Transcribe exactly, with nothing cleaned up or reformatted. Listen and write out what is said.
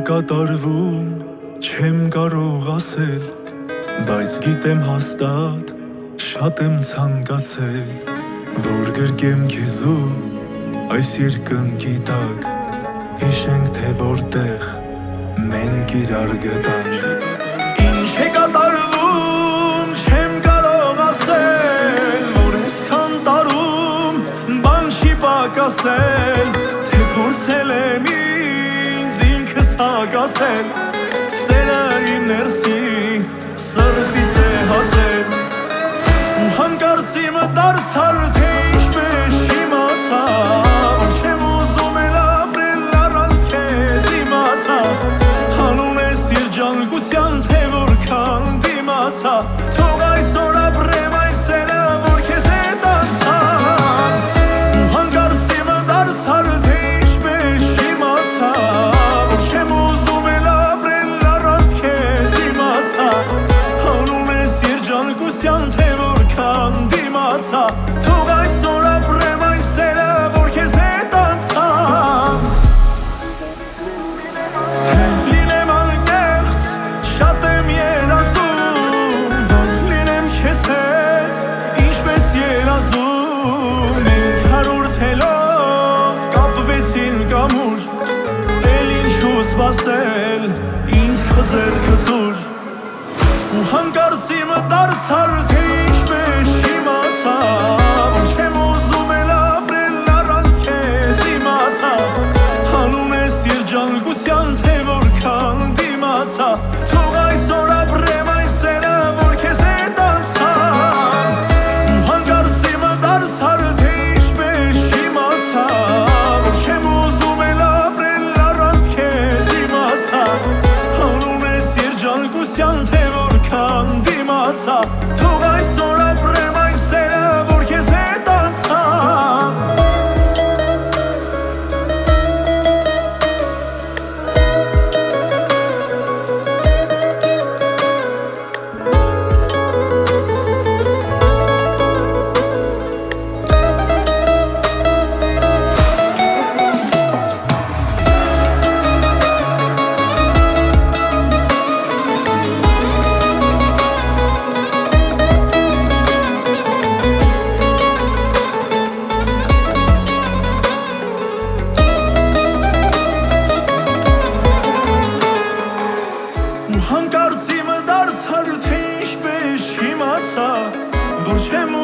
կատարվում, չեմ կարող ասել, բայց գիտեմ հաստատ, շատ եմ ցանկացել, որ գրկեմ քեզ ու այս երկնքի տակ, հիշենք թե որտեղ մենք իրար գտանք։ Ինչ է կատարվում, չեմ կարող ասել, որ այսքան տարում բան չի պակասել, թե փորձել եմ ինձ ինքս հակասել, սերը իմ ներսի սրտիս է հասել, ու հանկարծ իմը դարձար թե ինչպես իմացա, որ չեմ ուզում էլ ապրել առանց քեզ իմացա, հանուն ես երջանկության թե որքան դիմացա, թող այսօր ապրեմ այս սերը որ քեզ հետ անցան, ու հանկարծ իմը դարձար թե ինչպես իմացա, որ չեմ ուզում էլ ապրել առանց քեզ իմացա, հանուն ես երջանկության թե որքան դիմացա, թող այսօր ապրեմ այս սերը որ քեզ հետ անցան, թե լինեմ անկեղծ, շատ եմ երազում, որ լինեմ քեզ հետ, ինչպես երազում, մենք հարյուր թելով կապվեցին կամուր, էլ ինչու սպասել, ինձ քո ձեռքը տուր, ու հանկարծ իմը դարձար թե ինչպես իմացա, որ չեմ ուզում էլ ապրել առանց քեզ իմացա, հանուն ես երջանկության թե որքան դիմացա, թող այսօր ապրեմ այս սերը որ քեզ հետ անցան, ու հանկարծ իմը դարձար թե ինչպես իմացա, որ չեմ ուզում էլ ապրել առանց քեզ իմացա, հանուն ես երջանկության թե որքան դիմացա, թող այսօր ապրեմ այս սերը որ քեզ հետ անցան։ Հանկարծ իմը դարձար թե ինչպես իմացա, որ չեմ